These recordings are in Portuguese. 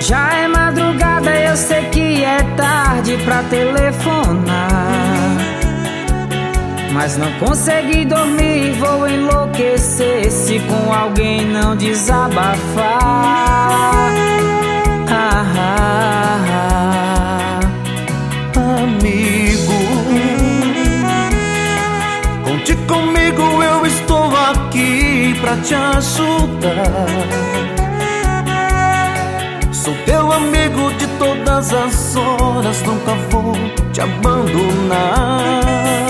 Já é madrugada, eu sei que é tarde pra telefonar, mas não consegui dormir, vou enlouquecer se com alguém não desabafar. Amigo, conte comigo, eu estou aqui pra te ajudar. Sou teu amigo de todas as horas, nunca vou te abandonar.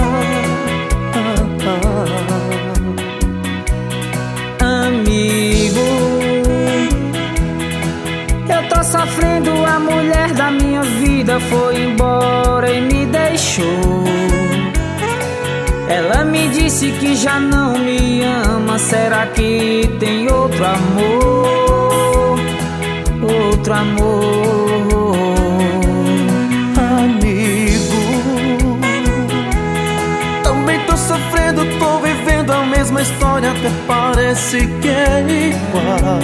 Amigo, eu tô sofrendo, a mulher da minha vida foi embora e me deixou. Ela me disse que já não me ama, será que tem outro amor? Outro amor. Amigo, também tô sofrendo, tô vivendo a mesma história, até parece que é igual.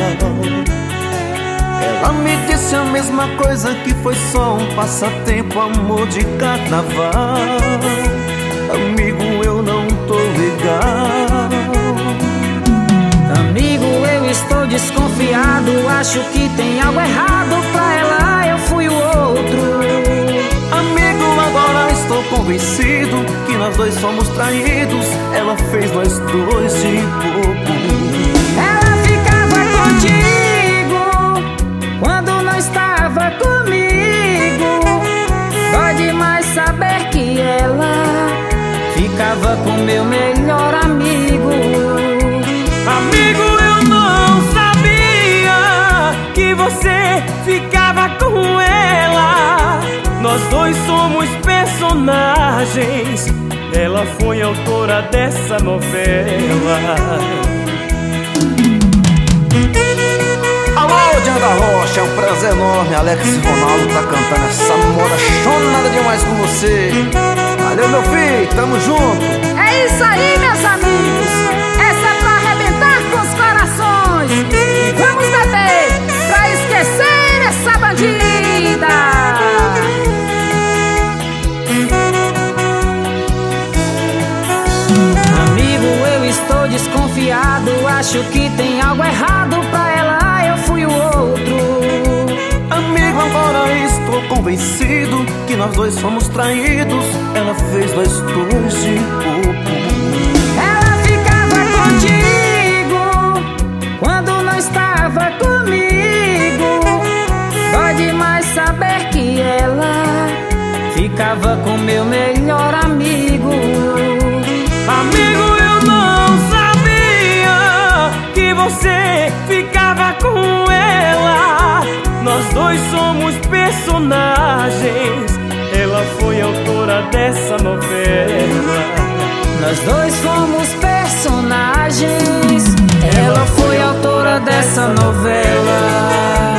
Ela me disse a mesma coisa, que foi só um passatempo, amor de carnaval. Amigo, eu não tô legal. Amigo, eu estou desconfiado, acho que tem algo errado. Pra ela eu fui o outro. Amigo, agora estou convencido que nós dois somos traídos. Ela fez nós dois de bobo. Ela ficava contigo quando não estava comigo. Dói demais saber que ela ficava com meu melhor amigo. Amigo, eu não sabia que você ficava com ela. Nós dois somos personagens, ela foi autora dessa novela. Alô, Diana da Rocha, é um prazer enorme. Alex Ronaldo tá cantando essa moda chonada demais com você. Valeu, meu filho, tamo junto. É isso aí, meus amigos. Essa é pra arrebentar com os corações. E vamos beber pra esquecer essa bandida. Amigo, eu estou desconfiado, acho que tem algo errado. Pra ela eu fui o outro. Amigo, agora estou convencido que nós dois somos traídos. Ela fez nós dois de bobo. Ela ficava contigo quando não estava comigo. Dói demais saber que ela ficava com meu melhor amigo. Amigo, eu não sabia que você ficava com ela. Nós dois somos personagens, ela foi autora dessa novela. Nós dois fomos personagens, ela foi autora dessa novela.